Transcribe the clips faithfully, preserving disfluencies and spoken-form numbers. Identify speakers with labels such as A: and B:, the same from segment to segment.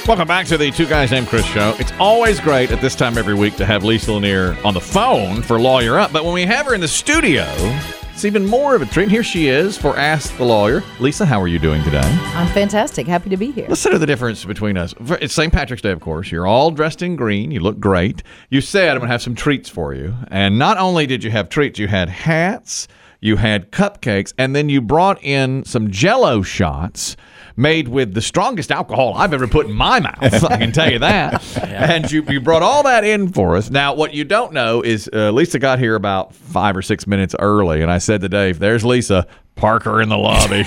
A: Welcome back to the Two Guys Named Chris show. It's always great at this time every week to have Lisa Lanier on the phone for Lawyer Up, but when we have her in the studio, it's even more of a treat. Here she is for Ask the Lawyer. Lisa, how are you doing today?
B: I'm fantastic. Happy to be here.
A: Listen to the difference between us. It's Saint Patrick's Day, of course. You're all dressed in green. You look great. You said, I'm going to have some treats for you. And not only did you have treats, you had hats, you had cupcakes, and then you brought in some Jell-O shots made with the strongest alcohol I've ever put in my mouth. I can tell you that. Yeah. And you, you brought all that in for us. Now, what you don't know is uh, Lisa got here about five or six minutes early, and I said to Dave, there's Lisa. Park her in the lobby.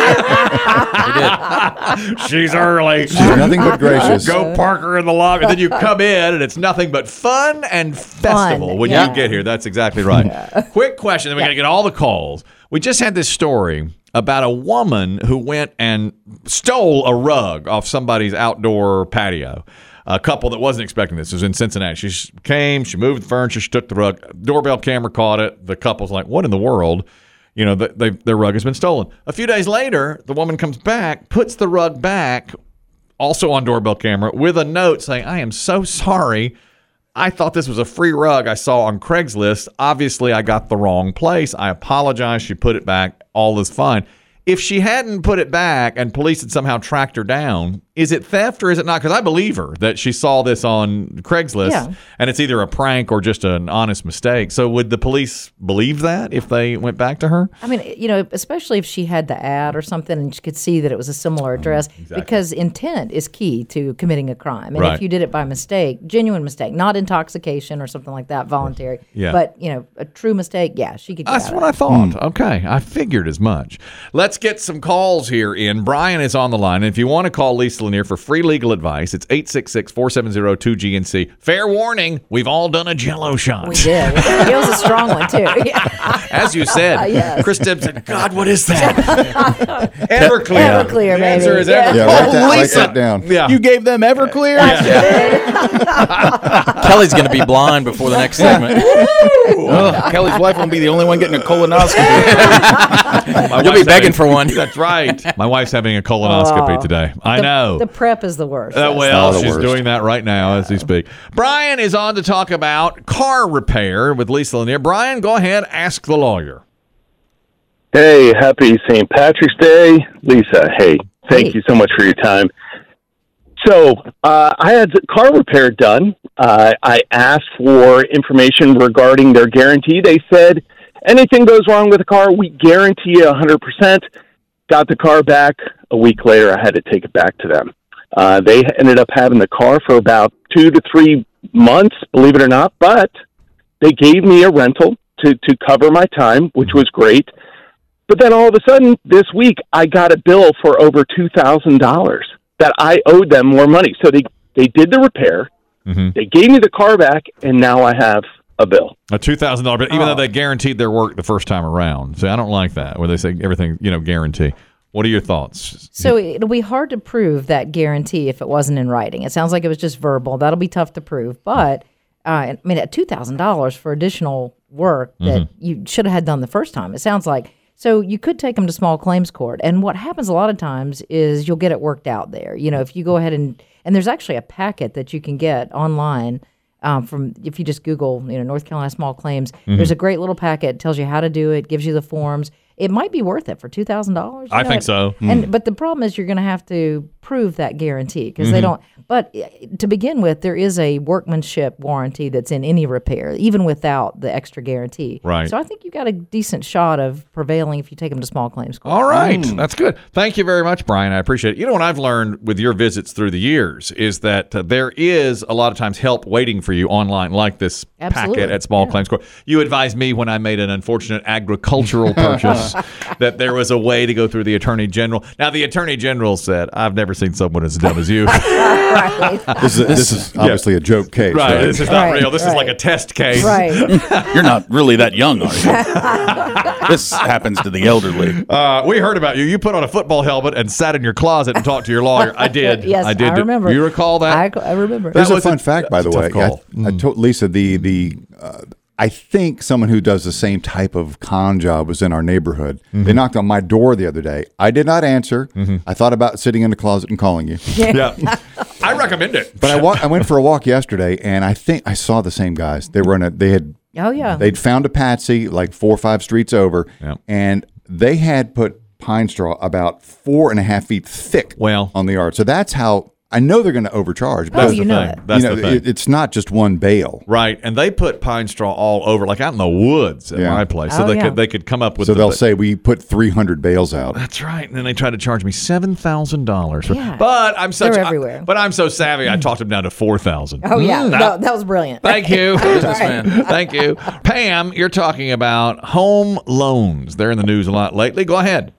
A: She's early.
C: She's nothing but gracious.
A: Go park her in the lobby. Then you come in, and it's nothing but fun and festival
B: Fun,
A: when
B: yeah.
A: you get here. That's exactly right. Yeah. Quick question, then we
B: yeah.
A: got to get all the calls. We just had this story about a woman who went and stole a rug off somebody's outdoor patio. A couple that wasn't expecting this. It was in Cincinnati. She came, she moved the furniture, she took the rug. Doorbell camera caught it. The couple's like, what in the world? You know, they, their rug has been stolen. A few days later, the woman comes back, puts the rug back, also on doorbell camera, with a note saying, I am so sorry. I thought this was a free rug I saw on Craigslist. Obviously, I got the wrong place. I apologize. She put it back. All is fine. If she hadn't put it back and police had somehow tracked her down, is it theft or is it not? Because I believe her that she saw this on Craigslist
B: yeah.
A: and it's either a prank or just an honest mistake. So would the police believe that if they went back to her?
B: I mean, you know, especially if she had the ad or something and she could see that it was a similar address,
A: mm, exactly.
B: because intent is key to committing a crime. And
A: right.
B: if you did it by mistake, genuine mistake, not intoxication or something like that, voluntary,
A: yeah.
B: but, you know, a true mistake, yeah, she could get
A: That's
B: out
A: what
B: of
A: I
B: it.
A: thought.
C: Mm.
A: Okay, I figured as much. Let's get some calls here in. Brian is on the line. And if you want to call Lisa Lanier for free legal advice, it's eight six six, four seven zero, two G N C. Fair warning, we've all done a Jell-O shot.
B: We did. It was a strong one, too. Yeah.
A: As you said,
B: yes.
A: Chris Tibbs said, God, what is that? Everclear.
B: Everclear,
A: The answer
B: baby.
A: is
B: Yeah.
A: Everclear.
C: Yeah, write that,
A: Oh,
C: write
A: Lisa.
C: that down.
A: Yeah.
D: You gave them Everclear?
E: Kelly's going to be blind before the next segment.
D: Ugh, Kelly's wife won't be the only one getting a colonoscopy.
E: You'll be begging for one.
A: That's right. My wife's having a colonoscopy
B: Oh.
A: today. I
B: the,
A: know.
B: The prep is the worst.
A: Uh,
B: That's
A: well,
C: Oh, the
A: she's
C: worst.
A: doing that right now as we speak. Brian is on to talk about car repair with Lisa Lanier. Brian, go ahead, ask the lawyer.
F: Hey, happy Saint Patrick's Day. Lisa, hey, thank
B: Hey.
F: you so much for your time. So uh, I had car repair done. Uh, I asked for information regarding their guarantee. They said, anything goes wrong with the car, we guarantee you one hundred percent. Got the car back. A week later, I had to take it back to them. Uh, they ended up having the car for about two to three months, believe it or not, but they gave me a rental to, to cover my time, which was great. But then all of a sudden, this week, I got a bill for over two thousand dollars that I owed them more money. So they, they did the repair,
A: Mm-hmm.
F: they gave me the car back, and now I have a bill.
A: A two thousand dollars bill, even
B: Oh.
A: though they guaranteed their work the first time around. So I don't like that, where they say everything, you know, guarantee. What are your thoughts?
B: So it'll be hard to prove that guarantee if it wasn't in writing. It sounds like it was just verbal. That'll be tough to prove. But, uh, I mean, at two thousand dollars for additional work that
A: Mm-hmm.
B: you should have had done the first time, it sounds like. So you could take them to small claims court. And what happens a lot of times is you'll get it worked out there. You know, if you go ahead and, and there's actually a packet that you can get online um, from, if you just Google, you know, North Carolina small claims,
A: Mm-hmm.
B: there's a great little packet, tells you how to do it, gives you the forms. It might be worth it for two thousand dollars.
A: I think so.
B: And but the problem is you're going to have to prove that guarantee because
A: Mm-hmm.
B: they don't. But uh, to begin with, there is a workmanship warranty that's in any repair, even without the extra guarantee.
A: Right.
B: So I think you got a decent shot of prevailing if you take them to small claims court.
A: All right. That's good. Thank you very much, Brian. I appreciate it. You know what I've learned with your visits through the years is that uh, there is a lot of times help waiting for you online, like this
B: Absolutely.
A: packet at small
B: Yeah.
A: claims court. You advised me when I made an unfortunate agricultural purchase that there was a way to go through the Attorney General. Now, the Attorney General said, I've never seen someone as dumb as you.
B: Right.
C: This is, this is obviously a joke case,
A: Right.
C: right?
A: This is not
B: Right,
A: real. This is
B: right.
A: like a test case.
B: Right.
D: You're not really that young, are you? This happens to the elderly.
A: Uh, we heard about you. You put on a football helmet and sat in your closet and talked to your lawyer. I did.
B: Yes,
A: I did.
B: I remember.
A: You recall that?
B: I, I remember.
C: There's
A: That
C: a
A: was
C: fun
A: a-
C: fact, by the
A: that's a
C: way.
A: tough call.
C: I, I told Lisa the the uh, I think someone who does the same type of con job was in our neighborhood.
A: Mm-hmm.
C: They knocked on my door the other day. I did not answer.
A: Mm-hmm.
C: I thought about sitting in the closet and calling you.
A: Yeah. I recommend it.
C: But I, wa- I went for a walk yesterday, and I think I saw the same guys. They were in a. They had.
B: Oh yeah.
C: They'd found a patsy like four or five streets over,
A: Yep.
C: and they had put pine straw about four and a half feet thick.
A: Well.
C: on the yard. So that's how I know they're going to overcharge.
B: Oh,
C: But
A: That's
B: you
A: the
B: know
A: thing.
B: it.
A: That's
C: you know,
A: the thing.
C: it- it's not just one bale.
A: Right, and they put pine straw all over, like out in the woods at
C: Yeah.
A: my place, so
B: Oh,
A: they
B: yeah.
A: could they could come up with.
C: So
A: the,
C: they'll say we put three hundred bales out.
A: That's right, and then they tried to charge me seven thousand dollars.
B: Yeah.
A: But I'm such
B: They're
A: I-
B: everywhere.
A: but I'm so savvy, I talked them down to four thousand.
B: Oh yeah,
A: Mm,
B: that,
A: that-
B: that was brilliant.
A: Thank you,
E: Businessman.
A: thank you, Pam. You're talking about home loans. They're in the news a lot lately. Go ahead.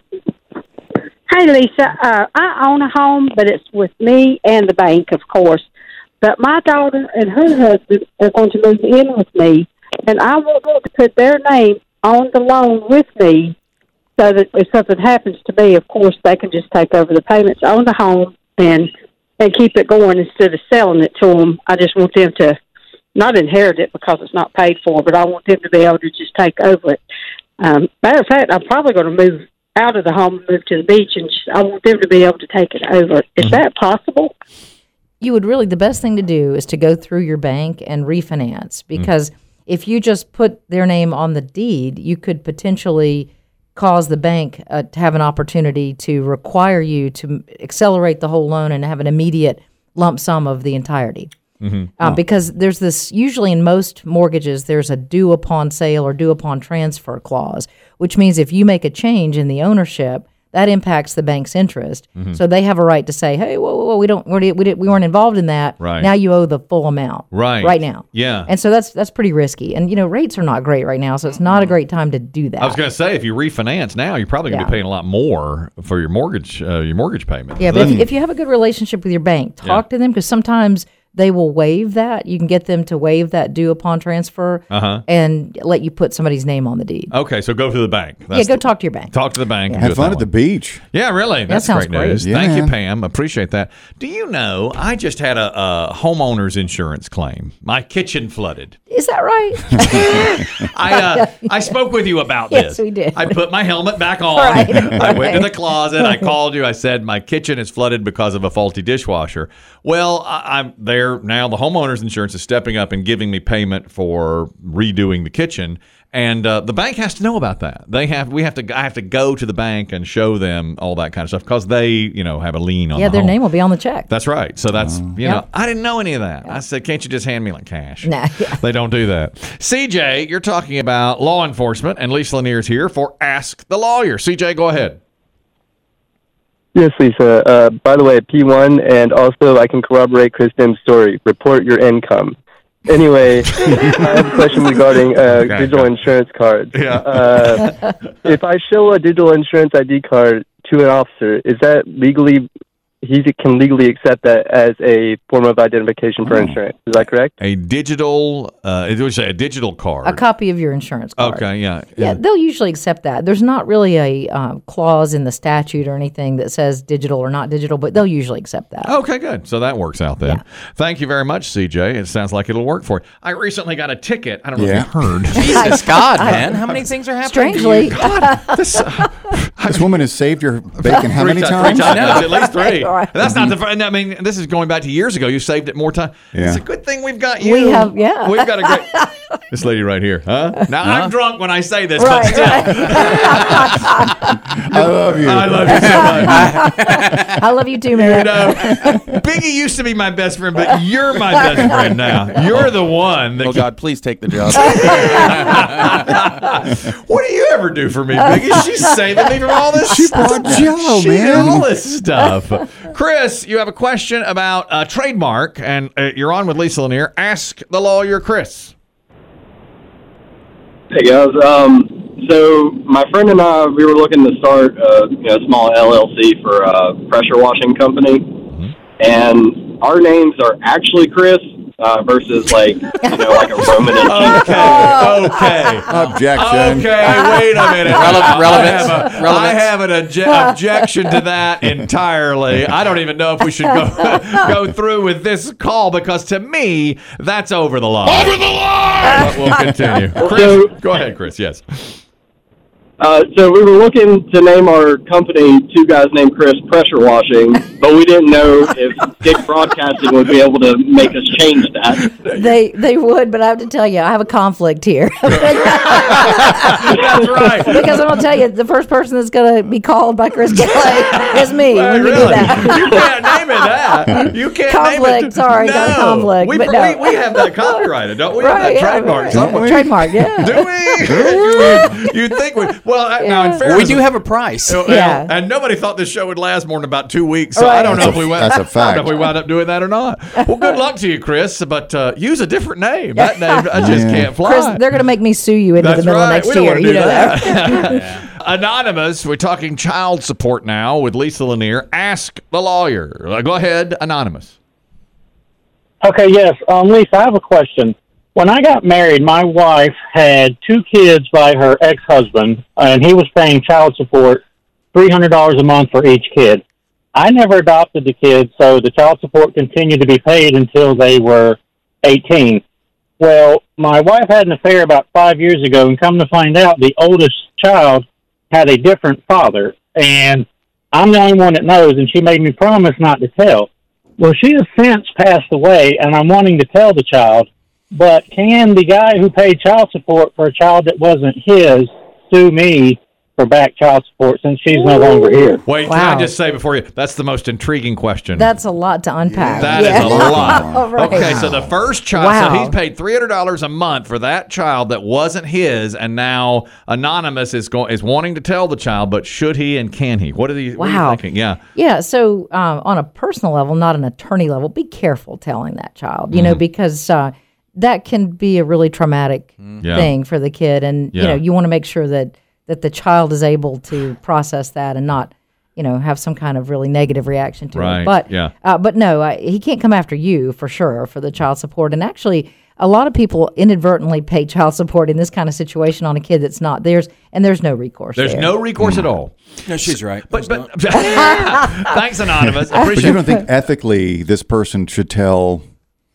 G: Hey, Lisa. Uh, I own a home, but it's with me and the bank, of course. But my daughter and her husband are going to move in with me, and I want them to put their name on the loan with me so that if something happens to me, of course, they can just take over the payments on the home and and keep it going instead of selling it to them. I just want them to not inherit it because it's not paid for, but I want them to be able to just take over it. Um, matter of fact, I'm probably going to move out of the home and move to the beach, and just, I want them to be able to take it over. Is that possible?
B: You would really, the best thing to do is to go through your bank and refinance, because if you just put their name on the deed, you could potentially cause the bank uh, to have an opportunity to require you to accelerate the whole loan and have an immediate lump sum of the entirety. Uh, because there's this, usually in most mortgages, there's a due upon sale or due upon transfer clause, which means if you make a change in the ownership, that impacts the bank's interest. So they have a right to say, hey, whoa, whoa, whoa we don't, we didn't, we didn't, we weren't involved in that.
A: Right.
B: Now you owe the full amount.
A: Right.
B: Right now.
A: Yeah.
B: And so that's that's pretty risky. And you know, rates are not great right now, so it's not a great time to do that.
A: I was going to say, if you refinance now, you're probably going to
B: Yeah.
A: be paying a lot more for your mortgage, uh, your mortgage payment.
B: Yeah, but if, if you have a good relationship with your bank, talk to them, because sometimes they will waive that. You can get them to waive that due upon transfer
A: Uh-huh.
B: and let you put somebody's name on the deed.
A: Okay, so go to the bank.
B: yeah,
A: That's
B: go
A: the-
B: talk to your bank.
A: Talk to the bank. and do
C: Have
A: it
C: fun
A: that
C: at the
A: way.
C: beach.
A: Yeah, really. That's
B: sounds
A: great
B: great.
A: news.
C: Yeah,
A: Thank you,
C: man.
A: Pam. Appreciate that. Do you know, I just had a, a homeowner's insurance claim. My kitchen flooded.
B: Is that right?
A: I uh, I spoke with you about
B: Yes,
A: this.
B: we did.
A: I put my helmet back on.
B: Right,
A: I went to
B: right.
A: the closet. I called you. I said my kitchen is flooded because of a faulty dishwasher. Well, I, I'm there now. The homeowner's insurance is stepping up and giving me payment for redoing the kitchen. And uh, the bank has to know about that. They have. We have to. I have to go to the bank and show them all that kind of stuff because they, you know, have a lien on.
B: yeah,
A: the
B: their
A: home.
B: name will be on the check.
A: That's right. So that's, you
B: Yep.
A: know, I didn't know any of that. I said, can't you just hand me like cash?
B: Nah, yeah.
A: They don't do that. C J, you're talking about law enforcement, and Lisa Lanier's here for Ask the Lawyer. C J, go ahead.
H: Yes, Lisa. Uh, by the way, P one, and also I can corroborate Chris Dim's story. Report your income. Anyway, I have a question regarding uh,
A: Okay.
H: digital insurance cards.
A: Yeah.
H: Uh, if I show a digital insurance I D card to an officer, is that legally, he can legally accept that as a form of identification for insurance? Is that correct?
A: A digital, uh, it would say a digital card.
B: A copy of your insurance card.
A: Okay, yeah.
B: Yeah, they'll usually accept that. There's not really a uh, clause in the statute or anything that says digital or not digital, but they'll usually accept that.
A: Okay, good. So that works out then.
B: Yeah.
A: Thank you very much, C J. It sounds like it'll work for you. I recently got a ticket. I don't know
C: Yeah.
A: if you heard.
E: Jesus God, man. How many things are happening? to
B: Strangely,
E: you?
A: this, uh,
C: This woman has saved your bacon how
A: Three
C: many
A: ti-
C: times?
A: Three times, at least three.
B: Right.
A: That's not the. fir- I mean, this is going back to years ago. You saved it more time.
C: Yeah.
A: It's a good thing we've got you.
B: We have- yeah.
A: We've got a great. This lady right here, huh? Now I'm drunk when I say this,
B: Right,
A: but still,
C: I love you.
A: I love you so much.
B: I love you too,
A: You
B: man.
A: know, Biggie used to be my best friend, but you're my best friend now. You're the one that.
D: Oh, God, please take the job.
A: What do you ever do for me, Biggie? She's saving me from all this.
C: She
A: stuff.
C: brought Jell-O,
A: She did
C: man.
A: all this stuff. Chris, you have a question about a trademark, and uh, you're on with Lisa Lanier. Ask the lawyer, Chris.
H: Hey guys, um, so my friend and I, we were looking to start a you know, small L L C for a pressure washing company, and our names are actually Chris, uh, versus like you know like a Roman and
A: Okay, okay.
C: Objection.
A: Okay, wait a minute.
E: Relevant- relevance.
A: I have, a, I
E: Relevance.
A: have an obje- objection to that entirely. I don't even know if we should go go through with this call because to me, that's over the line. Over the line! But we'll continue. Chris, go ahead, Chris. Yes.
H: Uh, so we were looking to name our company, two guys named Chris, Pressure Washing, but we didn't know if Dick Broadcasting would be able to make us change that.
B: They they would, but I have to tell you, I have a conflict here.
A: That's right.
B: Because I'm going to tell you, the first person that's going to be called by Chris Kelly is me
A: Hey,
B: when you
A: really?
B: do that.
A: You can't name it that. You can't
B: Conflict,
A: name it.
B: sorry,
A: no.
B: got a conflict,
A: We,
B: but no.
A: we, we have that copyrighted, don't we?
B: Right,
A: have that
B: yeah,
A: trademark
B: right.
A: somewhere.
B: Trademark, yeah.
A: Do we? You'd think we. Well, I- now in
B: Yeah.
A: fairness,
E: We do have a price.
A: Well,
B: Yeah.
A: And nobody thought this show would last more than about two weeks, so
B: Right.
A: I don't know if we went.
C: That's a
A: I don't know
C: fact.
A: if we wound up doing that or not. Well, good luck to you, Chris. But uh, use a different name. That name, I just
C: Yeah.
A: can't fly.
B: Chris, they're going to make me sue you into
A: That's
B: the middle
A: right.
B: of next
A: we don't
B: year.
A: want to
B: You
A: do
B: know
A: that.
B: that.
A: Anonymous, we're talking child support now with Lisa Lanier. Ask the lawyer. Uh, Go ahead, Anonymous.
I: Okay, yes. Um, Lisa, I have a question. When I got married, my wife had two kids by her ex-husband, and he was paying child support three hundred dollars a month for each kid. I never adopted the kids, so the child support continued to be paid until they were eighteen. Well, my wife had an affair about five years ago, and come to find out, the oldest child had a different father, and I'm the only one that knows, and she made me promise not to tell. Well, she has since passed away, and I'm wanting to tell the child, but can the guy who paid child support for a child that wasn't his sue me for back child support since she's no longer here?
A: Wait,
B: Wow.
A: can I just say before you, that's the most intriguing question.
B: That's a lot to unpack.
A: That is
B: yeah.
A: a lot.
B: Right.
A: Okay, so the first child,
B: Wow.
A: so he's paid three hundred dollars a month for that child that wasn't his, and now Anonymous is going is wanting to tell the child, but should he and can he? What are, the, what are
B: Wow.
A: you thinking? Yeah.
B: Yeah, so um, on a personal level, not an attorney level, be careful telling that child, you know, because uh, that can be a really traumatic
A: Yeah.
B: thing for the kid. And, you
A: Yeah.
B: know, you want to make sure that, that the child is able to process that and not, you know, have some kind of really negative reaction to
A: Right,
B: it. But,
A: yeah.
B: uh, but no, I, he can't come after you for sure for the child support. And actually, a lot of people inadvertently pay child support in this kind of situation on a kid that's not theirs, and there's no recourse
A: There's
B: there.
A: no recourse at all.
E: No, she's right.
A: But,
E: There's
A: but thanks, Anonymous.
C: But
A: Appreciate
C: you don't think ethically this person should tell?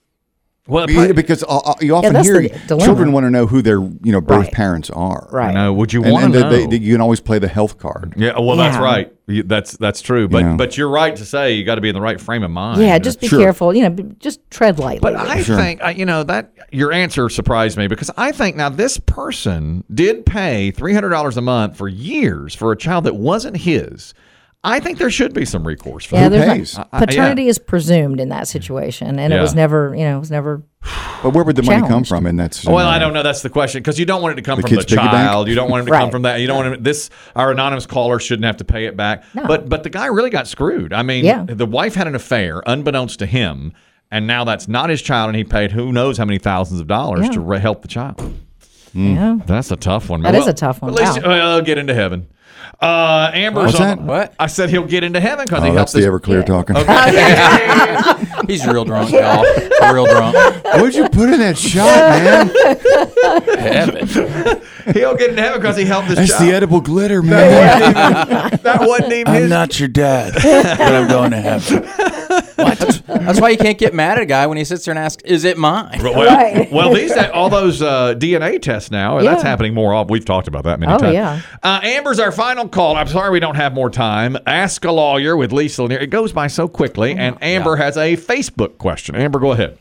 A: Well,
C: Yeah, because uh, uh, you often
B: that's
C: hear
B: the dilemma.
C: children want to know who their you know birth
B: Right.
C: parents are.
B: Right.
A: no, would you
C: And,
A: want
C: and
A: to
C: they-
A: know?
C: they- they- you can always play the health card.
A: yeah, well, that's
B: Yeah.
A: right. You- That's that's true. But
C: Yeah.
A: but you're right to say you got to be in the right frame of mind.
B: Yeah, just be
C: Sure.
B: careful. You know, b- just tread lightly.
A: But
B: with it.
A: I
C: Sure.
A: think uh, you know that your answer surprised me because I think now this person did pay three hundred dollars a month for years for a child that wasn't his. I think there should be some recourse for
B: yeah,
A: that.
B: there's
C: pays?
B: not,
A: I- I-
B: paternity
A: yeah.
B: is presumed in that situation, and
A: Yeah.
B: it was never, you know, it was never.
C: But where would the money come
B: Challenged.
C: from? And that's
A: Well, I don't know. That's the question because you don't want it to come
C: The
A: from the
C: kid's piggy bank?
A: child. You don't want it to come
B: Right.
A: from that. You don't want it, this. Our anonymous caller shouldn't have to pay it back.
B: No.
A: But but the guy really got screwed. I mean,
B: Yeah.
A: the wife had an affair unbeknownst to him, and now that's not his child, and he paid who knows how many thousands of dollars
B: Yeah.
A: to re- help the child.
B: Yeah.
A: That's a tough one.
B: That
A: Well,
B: is a tough one.
A: At least
B: Wow.
A: well, he'll get into heaven. Uh, Amber's
C: What's
A: on.
C: that?
E: What?
A: I said he'll get into heaven because
C: Oh,
A: he
C: that's
A: helped
C: the
A: his-
C: Everclear talking.
E: He's real drunk, y'all. Real drunk.
C: What'd you put in that shot, man?
E: Heaven.
A: He'll get into heaven because he helped his
C: That's
A: child.
C: the edible glitter, man.
A: That wasn't even his.
D: not your dad, but I'm going to heaven.
E: What? That's why you can't get mad at a guy when he sits there and asks, "Is it mine?"
A: Well,
B: Right.
A: well, these all those uh, D N A tests now. That's
B: Yeah.
A: happening more often. We've talked about that many
B: Oh,
A: times.
B: yeah.
A: Uh, Amber's our final call. I'm sorry we don't have more time. Ask a lawyer with Lisa Lanier. It goes by so quickly, and Amber has a Facebook question. Amber, go ahead.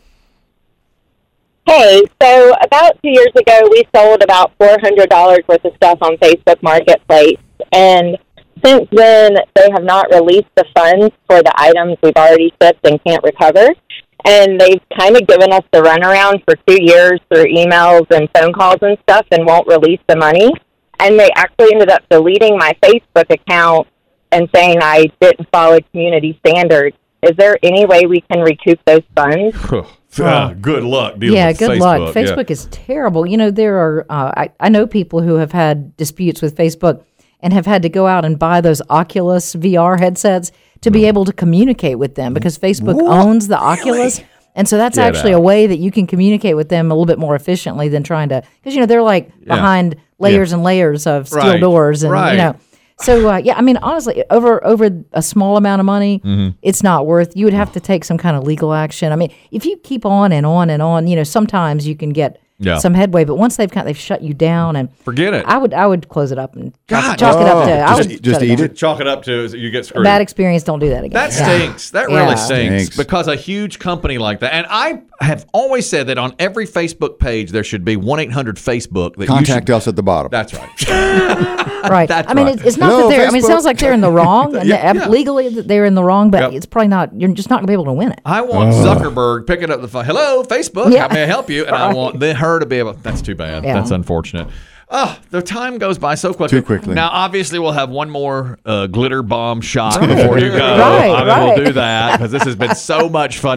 J: Hey, so about two years ago, we sold about four hundred dollars worth of stuff on Facebook Marketplace. And since then, they have not released the funds for the items we've already shipped and can't recover. And they've kind of given us the runaround for two years through emails and phone calls and stuff and won't release the money. And they actually ended up deleting my Facebook account and saying I didn't follow community standards. Is there any way we can recoup those funds?
A: Uh, good luck dealing
B: Yeah,
A: with
B: good
A: Facebook.
B: luck.
A: Yeah.
B: Facebook is terrible. You know, there are, uh, I, I know people who have had disputes with Facebook and have had to go out and buy those Oculus V R headsets to be able to communicate with them because Facebook owns the Oculus. And so that's
A: Get
B: actually
A: out.
B: a way that you can communicate with them a little bit more efficiently than trying to, because, you know, they're like
A: Yeah.
B: behind layers and layers of steel
A: Right.
B: doors. And,
A: Right.
B: you know, so, uh, yeah, I mean, honestly, over over a small amount of money,
A: Mm-hmm.
B: it's not worth, you would have to take some kind of legal action. I mean, if you keep on and on and on, you know, sometimes you can get
A: Yeah.
B: some headway, but once they've kind they've shut you down and
A: Forget it.
B: I would I would close it up and
A: God.
B: chalk, chalk it up to I
C: just-
B: would
C: just
B: shut
C: eat
B: down.
C: it?
A: Chalk it up to you get screwed.
B: Bad experience. Don't do that again.
A: That
B: Yeah.
A: stinks. That really
B: Yeah.
A: stinks.
C: Stinks.
A: Because a huge company like that, and I have always said that on every Facebook page there should be one eight hundred Facebook that
C: Contact
A: you should,
C: us at the bottom.
A: That's right.
B: Right.
A: That's
B: I mean,
A: right.
B: it's, it's not
C: Hello,
B: that they're. I mean, it
C: Facebook.
B: sounds like they're in the wrong, and
A: Yeah,
B: they-
A: yeah.
B: legally that they're in the wrong. But
A: Yep.
B: it's probably not. You're just not gonna be able to win it.
A: I want Zuckerberg picking up the phone. Hello, Facebook.
B: Yeah.
A: How may I help you? And I want the, her to be able. That's too bad.
B: Yeah.
A: That's unfortunate. Oh, the time goes by so quickly.
C: Too quickly.
A: Now, obviously, we'll have one more uh, glitter bomb shot
B: Right.
A: before you go.
B: Right,
A: I mean,
B: right.
A: We'll do that because this has been so much fun.